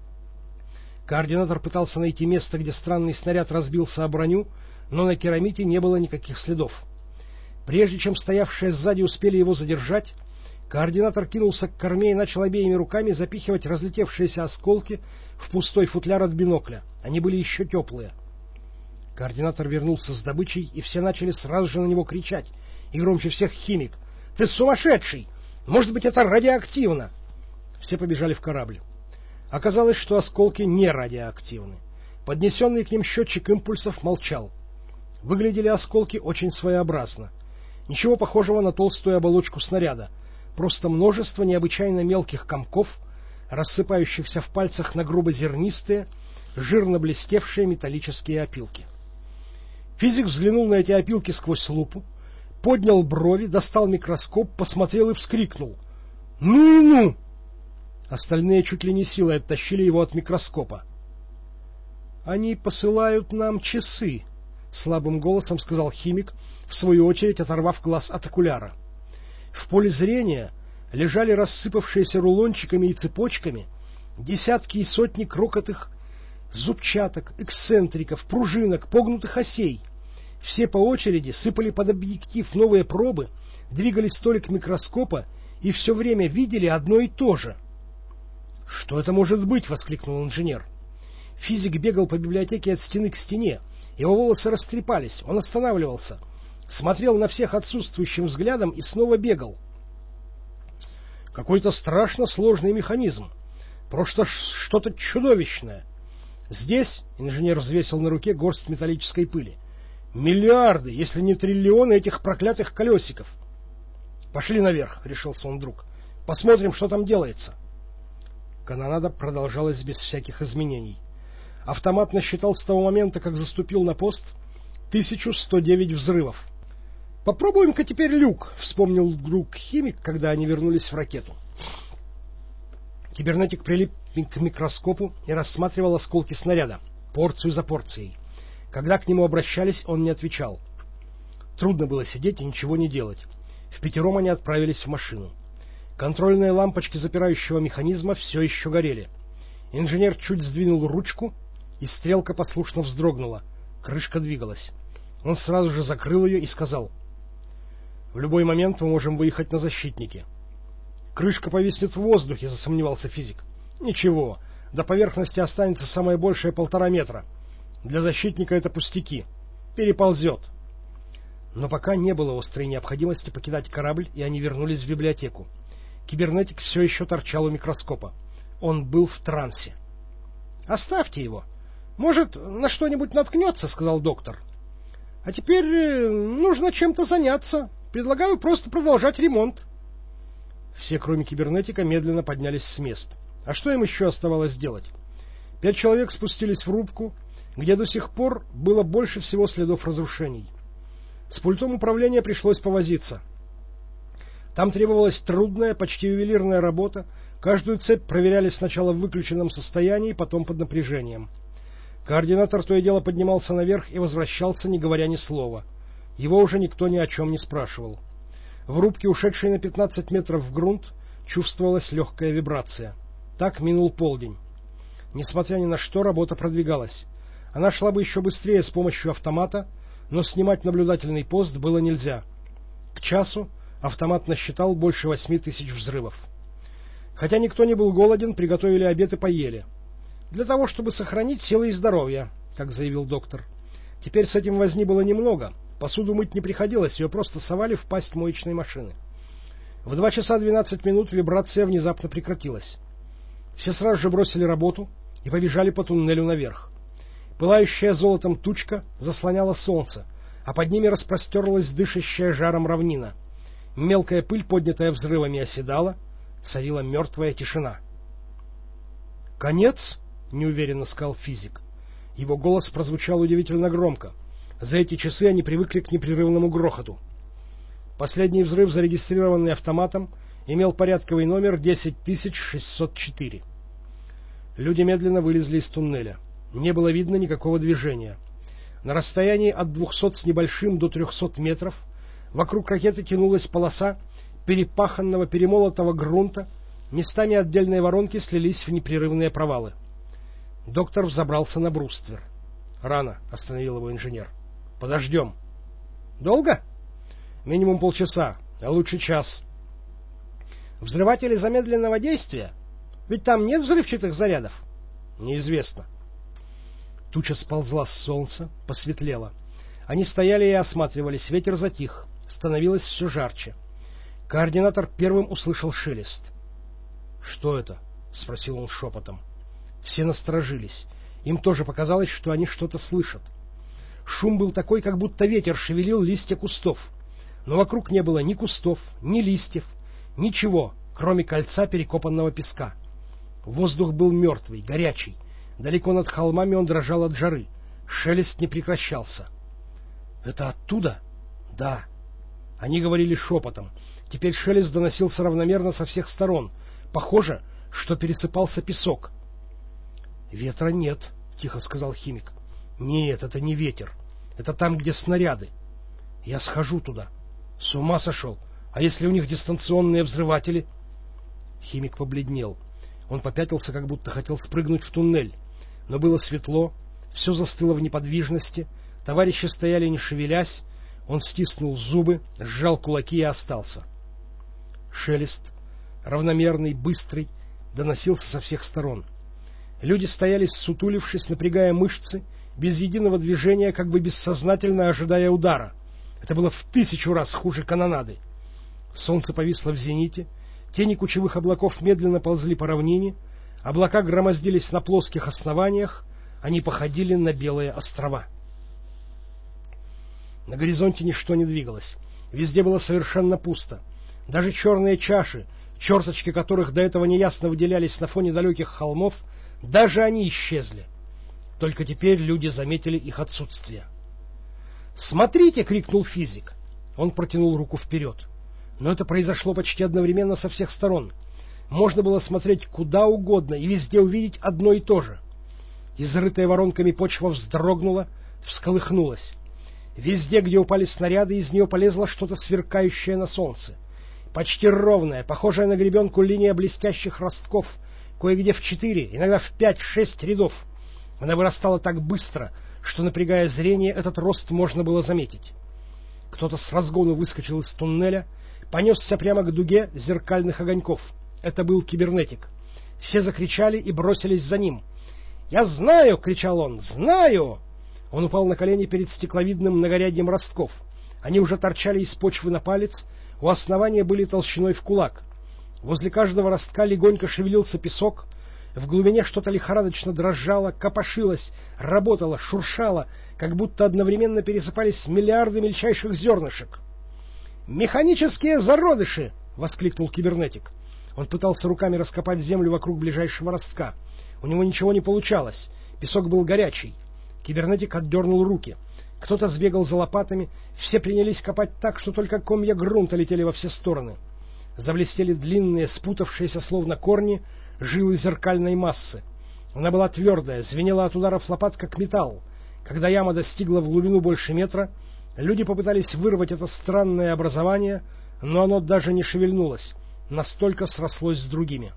Координатор пытался найти место, где странный снаряд разбился о броню, но на керамите не было никаких следов. Прежде чем стоявшие сзади успели его задержать, координатор кинулся к корме и начал обеими руками запихивать разлетевшиеся осколки в пустой футляр от бинокля. Они были еще теплые. Координатор вернулся с добычей, и все начали сразу же на него кричать. И громче всех химик. «Ты сумасшедший! Может быть, это радиоактивно!» Все побежали в корабль. Оказалось, что осколки не радиоактивны. Поднесенный к ним счетчик импульсов молчал. Выглядели осколки очень своеобразно. Ничего похожего на толстую оболочку снаряда. Просто множество необычайно мелких комков, рассыпающихся в пальцах на грубо-зернистые, жирно блестевшие металлические опилки. Физик взглянул на эти опилки сквозь лупу, поднял брови, достал микроскоп, посмотрел и вскрикнул. «Ну-ну!» Остальные чуть ли не силой оттащили его от микроскопа. «Они посылают нам часы», — слабым голосом сказал химик, в свою очередь оторвав глаз от окуляра. В поле зрения лежали рассыпавшиеся рулончиками и цепочками десятки и сотни крокотых зубчаток, эксцентриков, пружинок, погнутых осей. Все по очереди сыпали под объектив новые пробы, двигали столик микроскопа и все время видели одно и то же. — Что это может быть? — воскликнул инженер. Физик бегал по библиотеке от стены к стене. Его волосы растрепались, он останавливался, смотрел на всех отсутствующим взглядом и снова бегал. Какой-то страшно сложный механизм, просто что-то чудовищное. Здесь инженер взвесил на руке горсть металлической пыли. Миллиарды, если не триллионы этих проклятых колесиков. Пошли наверх, решился он вдруг. Посмотрим, что там делается. Канонада продолжалась без всяких изменений. Автомат насчитал с того момента, как заступил на пост, 1109 взрывов. «Попробуем-ка теперь люк», — вспомнил вдруг химик, когда они вернулись в ракету. Кибернетик прилип к микроскопу и рассматривал осколки снаряда, порцию за порцией. Когда к нему обращались, он не отвечал. Трудно было сидеть и ничего не делать. Впятером они отправились в машину. Контрольные лампочки запирающего механизма все еще горели. Инженер чуть сдвинул ручку, и стрелка послушно вздрогнула. Крышка двигалась. Он сразу же закрыл ее и сказал: «В любой момент мы можем выехать на защитники». «Крышка повиснет в воздухе», — засомневался физик. «Ничего, до поверхности останется самое большее 1,5 метра. Для защитника это пустяки. Переползет». Но пока не было острой необходимости покидать корабль, и они вернулись в библиотеку. Кибернетик все еще торчал у микроскопа. Он был в трансе. «Оставьте его. Может, на что-нибудь наткнется», — сказал доктор. «А теперь нужно чем-то заняться. Предлагаю просто продолжать ремонт». Все, кроме кибернетика, медленно поднялись с мест. А что им еще оставалось делать? 5 человек спустились в рубку, где до сих пор было больше всего следов разрушений. С пультом управления пришлось повозиться. Там требовалась трудная, почти ювелирная работа. Каждую цепь проверяли сначала в выключенном состоянии, потом под напряжением. Координатор то и дело поднимался наверх и возвращался, не говоря ни слова. Его уже никто ни о чем не спрашивал. В рубке, ушедшей на 15 метров в грунт, чувствовалась легкая вибрация. Так минул полдень. Несмотря ни на что, работа продвигалась. Она шла бы еще быстрее с помощью автомата, но снимать наблюдательный пост было нельзя. К часу автомат насчитал больше 8000 взрывов. Хотя никто не был голоден, приготовили обед и поели. Для того, чтобы сохранить силы и здоровье, как заявил доктор. Теперь с этим возни было немного. Посуду мыть не приходилось, ее просто совали в пасть моечной машины. В 2 часа 12 минут вибрация внезапно прекратилась. Все сразу же бросили работу и побежали по туннелю наверх. Пылающая золотом тучка заслоняла солнце, а под ними распростерлась дышащая жаром равнина. Мелкая пыль, поднятая взрывами, оседала, царила мертвая тишина. «Конец?» — неуверенно сказал физик. Его голос прозвучал удивительно громко. За эти часы они привыкли к непрерывному грохоту. Последний взрыв, зарегистрированный автоматом, имел порядковый номер 10604. Люди медленно вылезли из туннеля. Не было видно никакого движения. На расстоянии от 200 с небольшим до 300 метров вокруг ракеты тянулась полоса перепаханного, перемолотого грунта, местами отдельные воронки слились в непрерывные провалы. Доктор взобрался на бруствер. «Рано», — остановил его инженер. «Подождем». «Долго?» «Минимум полчаса, а лучше час». «Взрыватели замедленного действия? Ведь там нет взрывчатых зарядов?» «Неизвестно». Туча сползла с солнца, посветлела. Они стояли и осматривались, ветер затих, становилось все жарче. Координатор первым услышал шелест. «Что это?» — спросил он шепотом. Все насторожились. Им тоже показалось, что они что-то слышат. Шум был такой, как будто ветер шевелил листья кустов. Но вокруг не было ни кустов, ни листьев, ничего, кроме кольца перекопанного песка. Воздух был мертвый, горячий. Далеко над холмами он дрожал от жары. Шелест не прекращался. «Это оттуда?» «Да». Они говорили шепотом. Теперь шелест доносился равномерно со всех сторон. Похоже, что пересыпался песок. «Ветра нет», — тихо сказал химик. «Нет, это не ветер. Это там, где снаряды. Я схожу туда». «С ума сошел? А если у них дистанционные взрыватели?» Химик побледнел. Он попятился, как будто хотел спрыгнуть в туннель. Но было светло, все застыло в неподвижности, товарищи стояли не шевелясь, он стиснул зубы, сжал кулаки и остался. Шелест, равномерный, быстрый, доносился со всех сторон. Люди стояли, ссутулившись, напрягая мышцы, без единого движения, как бы бессознательно ожидая удара. Это было в 1000 раз хуже канонады. Солнце повисло в зените, тени кучевых облаков медленно ползли по равнине, облака громоздились на плоских основаниях, они походили на белые острова. На горизонте ничто не двигалось, везде было совершенно пусто. Даже черные чаши, черточки которых до этого неясно выделялись на фоне далеких холмов, даже они исчезли. Только теперь люди заметили их отсутствие. «Смотрите!» — крикнул физик. Он протянул руку вперед. Но это произошло почти одновременно со всех сторон. Можно было смотреть куда угодно и везде увидеть одно и то же. Изрытая воронками почва вздрогнула, всколыхнулась. Везде, где упали снаряды, из нее полезло что-то сверкающее на солнце. Почти ровная, похожая на гребенку линия блестящих ростков, кое-где в 4, иногда в 5-6 рядов. Она вырастала так быстро, что, напрягая зрение, этот рост можно было заметить. Кто-то с разгону выскочил из туннеля, понесся прямо к дуге зеркальных огоньков. Это был кибернетик. Все закричали и бросились за ним. «Я знаю!» — кричал он. «Знаю!» Он упал на колени перед стекловидным многорядьем ростков. Они уже торчали из почвы на палец, у основания были толщиной в кулак. Возле каждого ростка легонько шевелился песок, в глубине что-то лихорадочно дрожало, копошилось, работало, шуршало, как будто одновременно пересыпались миллиарды мельчайших зернышек. «Механические зародыши!» — воскликнул кибернетик. Он пытался руками раскопать землю вокруг ближайшего ростка. У него ничего не получалось. Песок был горячий. Кибернетик отдернул руки. Кто-то сбегал за лопатами. Все принялись копать так, что только комья грунта летели во все стороны. Заблестели длинные, спутавшиеся словно корни, жилы зеркальной массы. Она была твердая, звенела от ударов лопат, как металл. Когда яма достигла в глубину больше метра, люди попытались вырвать это странное образование, но оно даже не шевельнулось, настолько срослось с другими.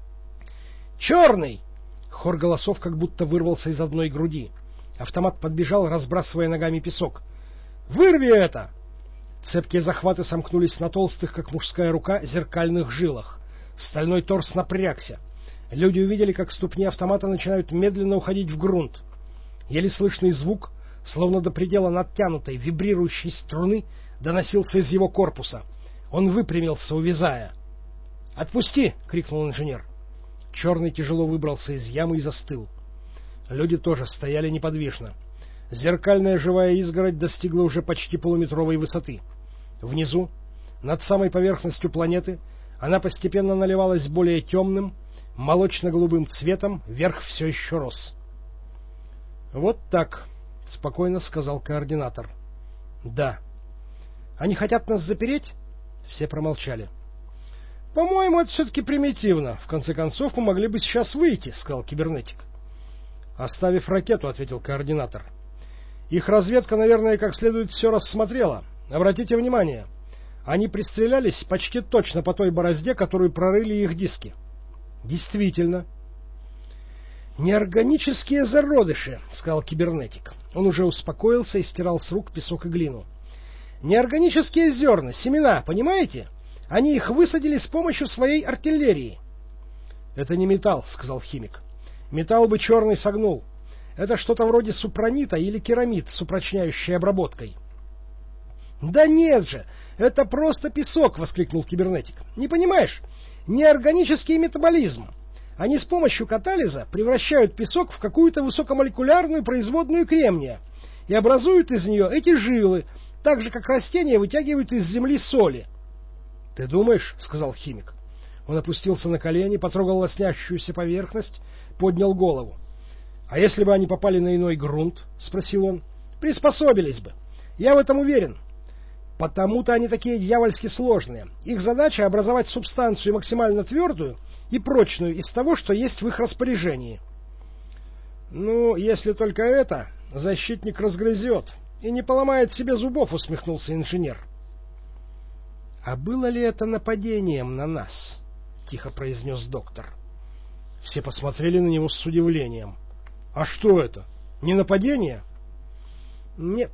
«Черный!» Хор голосов как будто вырвался из одной груди. Автомат подбежал, разбрасывая ногами песок. «Вырви это!» Цепкие захваты сомкнулись на толстых, как мужская рука, зеркальных жилах. Стальной торс напрягся. Люди увидели, как ступни автомата начинают медленно уходить в грунт. Еле слышный звук, словно до предела натянутой, вибрирующей струны, доносился из его корпуса. Он выпрямился, увязая. «Отпусти!» — крикнул инженер. Черный тяжело выбрался из ямы и застыл. Люди тоже стояли неподвижно. Зеркальная живая изгородь достигла уже почти полуметровой высоты. Внизу, над самой поверхностью планеты, она постепенно наливалась более темным, молочно-голубым цветом, верх все еще рос. «Вот так», — спокойно сказал координатор. «Да». «Они хотят нас запереть?» Все промолчали. «По-моему, это все-таки примитивно. В конце концов, мы могли бы сейчас выйти», — сказал кибернетик. «Оставив ракету», — ответил координатор. «Их разведка, наверное, как следует все рассмотрела. Обратите внимание, они пристрелялись почти точно по той борозде, которую прорыли их диски». «Действительно». «Неорганические зародыши», — сказал кибернетик. Он уже успокоился и стирал с рук песок и глину. «Неорганические зерна, семена, понимаете? Они их высадили с помощью своей артиллерии». «Это не металл», — сказал химик. «Металл бы черный согнул. Это что-то вроде супронита или керамид с упрочняющей обработкой». «Да нет же! Это просто песок!» — воскликнул кибернетик. «Не понимаешь? Неорганический метаболизм. Они с помощью катализа превращают песок в какую-то высокомолекулярную производную кремния и образуют из нее эти жилы, так же, как растения вытягивают из земли соли». «Ты думаешь?» — сказал химик. Он опустился на колени, потрогал лоснящуюся поверхность, поднял голову. «А если бы они попали на иной грунт?» — спросил он. «Приспособились бы. Я в этом уверен. Потому-то они такие дьявольски сложные. Их задача — образовать субстанцию максимально твердую и прочную из того, что есть в их распоряжении». «Ну, если только это, защитник разгрызет и не поломает себе зубов», — усмехнулся инженер. «А было ли это нападением на нас?» — тихо произнес доктор. Все посмотрели на него с удивлением. «А что это? Не нападение?» «Нет.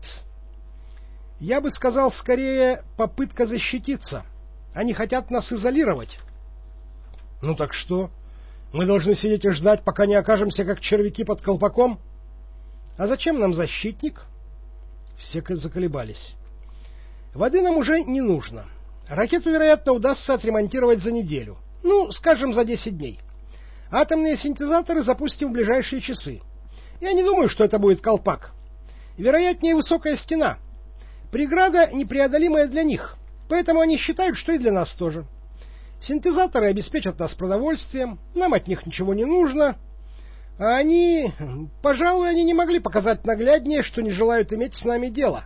Я бы сказал, скорее, попытка защититься. Они хотят нас изолировать». «Ну так что? Мы должны сидеть и ждать, пока не окажемся, как червяки под колпаком?» «А зачем нам защитник?» Все заколебались. «Воды нам уже не нужно. Ракету, вероятно, удастся отремонтировать за неделю. Ну, скажем, за 10 дней. Атомные синтезаторы запустим в ближайшие часы. Я не думаю, что это будет колпак. Вероятнее, высокая стена. Преграда непреодолимая для них, поэтому они считают, что и для нас тоже. Синтезаторы обеспечат нас продовольствием, нам от них ничего не нужно. А они... Пожалуй, они не могли показать нагляднее, что не желают иметь с нами дело».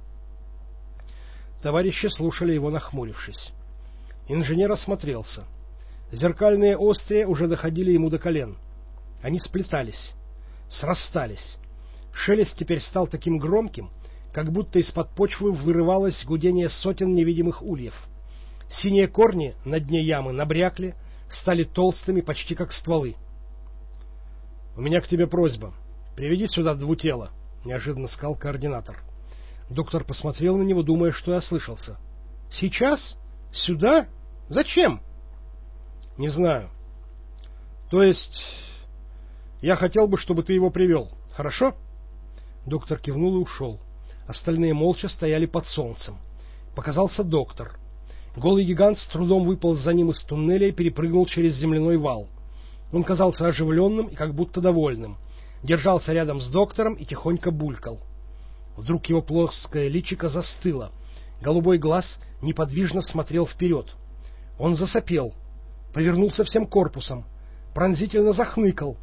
Товарищи слушали его, нахмурившись. Инженер осмотрелся. Зеркальные острия уже доходили ему до колен. Они сплетались, срастались. Шелест теперь стал таким громким, как будто из-под почвы вырывалось гудение сотен невидимых ульев. Синие корни на дне ямы набрякли, стали толстыми, почти как стволы. «У меня к тебе просьба. Приведи сюда двутело», — неожиданно сказал координатор. Доктор посмотрел на него, думая, что ослышался. «Сейчас? Сюда? Зачем?» «Не знаю. То есть, я хотел бы, чтобы ты его привел. Хорошо?» Доктор кивнул и ушел. Остальные молча стояли под солнцем. Показался доктор. Голый гигант с трудом выполз за ним из туннеля и перепрыгнул через земляной вал. Он казался оживленным и как будто довольным. Держался рядом с доктором и тихонько булькал. Вдруг его плоское личико застыло. Голубой глаз неподвижно смотрел вперед. Он засопел, повернулся всем корпусом, пронзительно захныкал.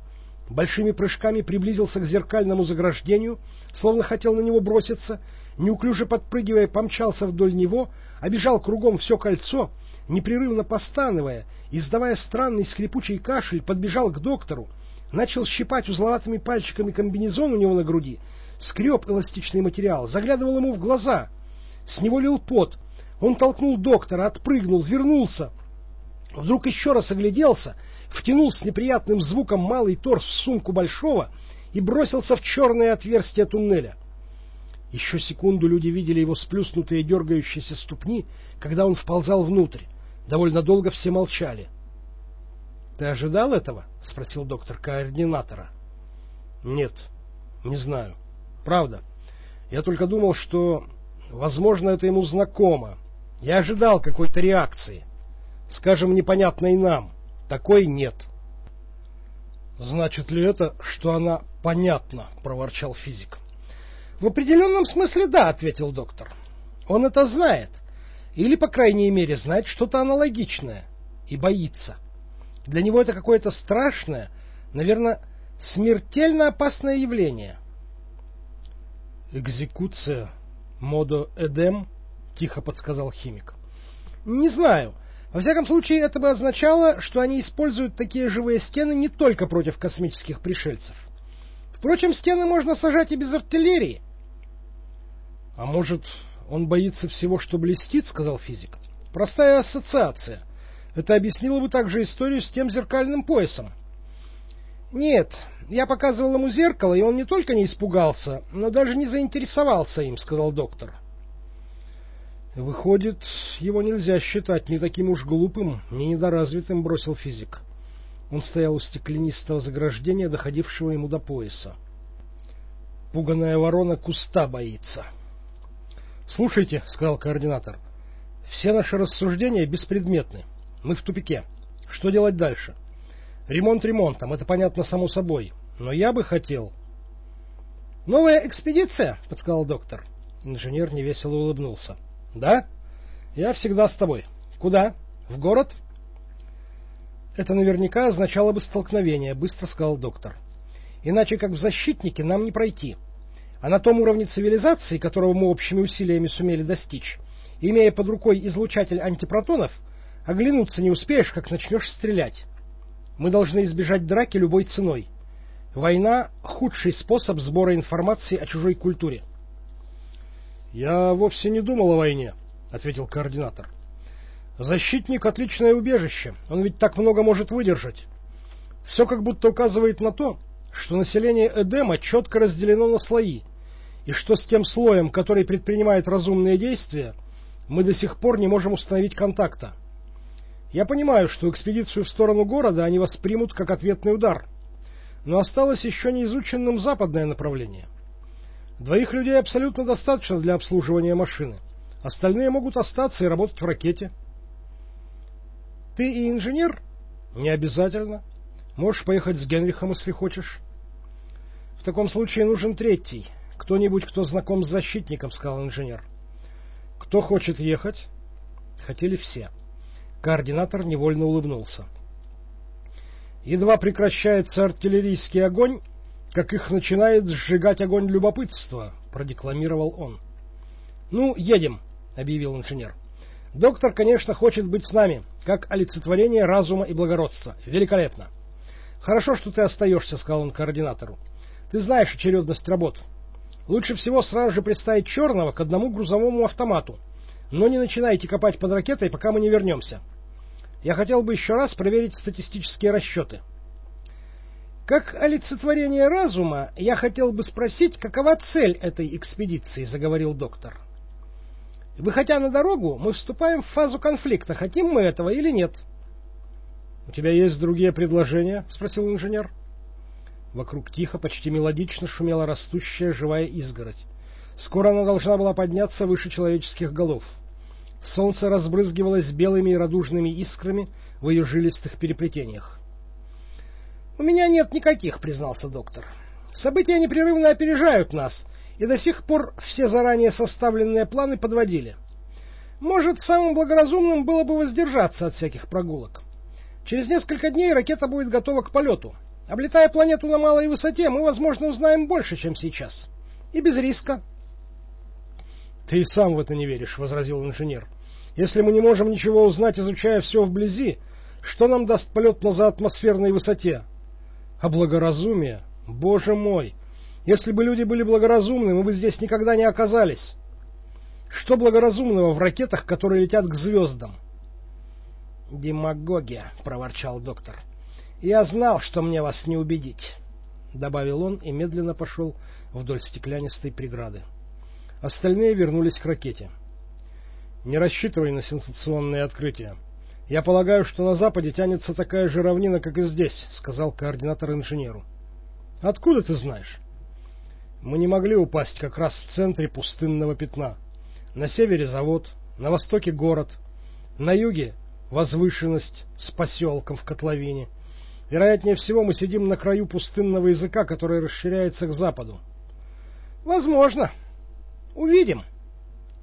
большими прыжками приблизился к зеркальному заграждению, словно хотел на него броситься, неуклюже подпрыгивая, помчался вдоль него, обежал кругом все кольцо, непрерывно постановая, издавая странный скрипучий кашель, подбежал к доктору, начал щипать узловатыми пальчиками комбинезон у него на груди, скреб эластичный материал, заглядывал ему в глаза. С него лил пот. Он толкнул доктора, отпрыгнул, вернулся. Вдруг еще раз огляделся, втянул с неприятным звуком малый торс в сумку большого и бросился в черное отверстие туннеля. Еще секунду люди видели его сплюснутые дергающиеся ступни, когда он вползал внутрь. Довольно долго все молчали. — Ты ожидал этого? — спросил доктор координатора. — Нет, не знаю. Правда. Я только думал, что, возможно, это ему знакомо. Я ожидал какой-то реакции. Скажем, непонятной нам. Такой нет. — Значит ли это, что она понятна? — проворчал физик. — В определенном смысле да, — ответил доктор. Он это знает. Или, по крайней мере, знает что-то аналогичное. И боится. Для него это какое-то страшное, наверное, смертельно опасное явление. — Экзекуция модо эдем? — тихо подсказал химик. — Не знаю. Во всяком случае, это бы означало, что они используют такие живые стены не только против космических пришельцев. Впрочем, стены можно сажать и без артиллерии. — А может, он боится всего, что блестит, — сказал физик. — Простая ассоциация. Это объяснило бы также историю с тем зеркальным поясом. — Нет, я показывал ему зеркало, и он не только не испугался, но даже не заинтересовался им, — сказал доктор. — Выходит, его нельзя считать ни таким уж глупым, ни недоразвитым, — бросил физик. Он стоял у стеклянистого заграждения, доходившего ему до пояса. Пуганая ворона куста боится. — Слушайте, — сказал координатор, — все наши рассуждения беспредметны. Мы в тупике. Что делать дальше? Ремонт ремонтом, это понятно само собой. Но я бы хотел... — Новая экспедиция, — подсказал доктор. Инженер невесело улыбнулся. — Да? Я всегда с тобой. Куда? В город? Это наверняка означало бы столкновение, — быстро сказал доктор. Иначе как в защитнике нам не пройти. А на том уровне цивилизации, которого мы общими усилиями сумели достичь, имея под рукой излучатель антипротонов, оглянуться не успеешь, как начнешь стрелять. Мы должны избежать драки любой ценой. Война — худший способ сбора информации о чужой культуре. — Я вовсе не думал о войне, — ответил координатор. — Защитник — отличное убежище, он ведь так много может выдержать. Все как будто указывает на то, что население Эдема четко разделено на слои, и что с тем слоем, который предпринимает разумные действия, мы до сих пор не можем установить контакта. Я понимаю, что экспедицию в сторону города они воспримут как ответный удар, но осталось еще неизученным западное направление. 2 людей абсолютно достаточно для обслуживания машины. Остальные могут остаться и работать в ракете. — Ты и инженер? — Не обязательно. Можешь поехать с Генрихом, если хочешь. — В таком случае нужен 3-й. Кто-нибудь, кто знаком с защитником, — сказал инженер. — Кто хочет ехать? Хотели все. Координатор невольно улыбнулся. Едва прекращается артиллерийский огонь, как их начинает сжигать огонь любопытства, — продекламировал он. — Ну, едем, — объявил инженер. — Доктор, конечно, хочет быть с нами, как олицетворение разума и благородства. Великолепно. — Хорошо, что ты остаешься, — сказал он координатору. — Ты знаешь очередность работ. Лучше всего сразу же приставить черного к одному грузовому автомату, но не начинайте копать под ракетой, пока мы не вернемся. Я хотел бы еще раз проверить статистические расчеты. Как олицетворение разума, я хотел бы спросить, какова цель этой экспедиции, — заговорил доктор. Выходя на дорогу, мы вступаем в фазу конфликта, хотим мы этого или нет. — У тебя есть другие предложения? — спросил инженер. Вокруг тихо, почти мелодично шумела растущая живая изгородь. Скоро она должна была подняться выше человеческих голов. Солнце разбрызгивалось белыми и радужными искрами в ее жилистых переплетениях. — У меня нет никаких, — признался доктор. — События непрерывно опережают нас, и до сих пор все заранее составленные планы подводили. Может, самым благоразумным было бы воздержаться от всяких прогулок. Через несколько дней ракета будет готова к полету. Облетая планету на малой высоте, мы, возможно, узнаем больше, чем сейчас. И без риска. Ты и сам в это не веришь, — возразил инженер. Если мы не можем ничего узнать, изучая все вблизи, что нам даст полет на заатмосферной высоте? А благоразумие? Боже мой! Если бы люди были благоразумны, мы бы здесь никогда не оказались. Что благоразумного в ракетах, которые летят к звездам? Демагогия, — проворчал доктор. Я знал, что мне вас не убедить, — добавил он и медленно пошел вдоль стеклянистой преграды. Остальные вернулись к ракете. Не рассчитывай на сенсационные открытия. Я полагаю, что на западе тянется такая же равнина, как и здесь, — сказал координатор инженеру. Откуда ты знаешь? Мы не могли упасть как раз в центре пустынного пятна. На севере завод, на востоке город, на юге возвышенность с поселком в котловине. Вероятнее всего, мы сидим на краю пустынного языка, который расширяется к западу. Возможно. Увидим.